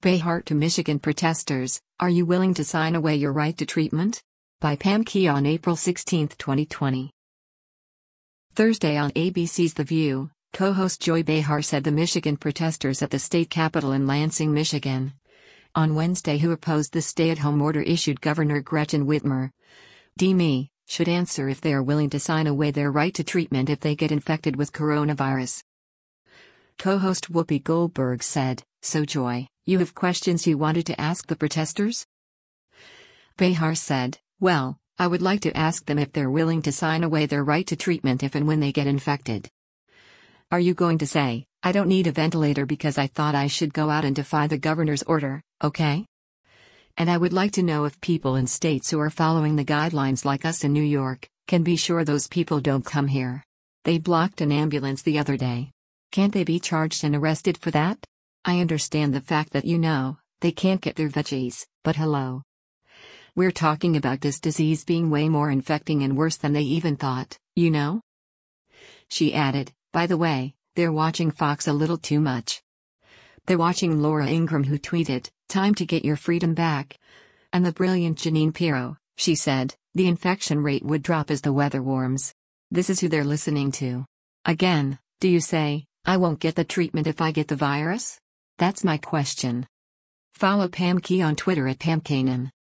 Behar to Michigan protesters, are you willing to sign away your right to treatment? By Pam Key on April 16, 2020. Thursday on ABC's The View, co-host Joy Behar said the Michigan protesters at the state capitol in Lansing, Michigan, on Wednesday who opposed the stay-at-home order issued Governor Gretchen Whitmer, D.M., should answer if they are willing to sign away their right to treatment if they get infected with coronavirus. Co-host Whoopi Goldberg said, "So Joy, you have questions you wanted to ask the protesters?" Behar said, "Well, I would like to ask them if they're willing to sign away their right to treatment if and when they get infected. Are you going to say, I don't need a ventilator because I thought I should go out and defy the governor's order, okay? And I would like to know if people in states who are following the guidelines like us in New York, can be sure those people don't come here. They blocked an ambulance the other day. Can't they be charged and arrested for that? I understand the fact that they can't get their veggies, but hello. We're talking about this disease being way more infecting and worse than they even thought, She added, by the way, they're watching Fox a little too much. They're watching Laura Ingraham who tweeted, "Time to get your freedom back." And the brilliant Jeanine Pirro, she said, the infection rate would drop as the weather warms. This is who they're listening to. Again, do you say, I won't get the treatment if I get the virus? That's my question. Follow Pam Key on Twitter at PamKanan.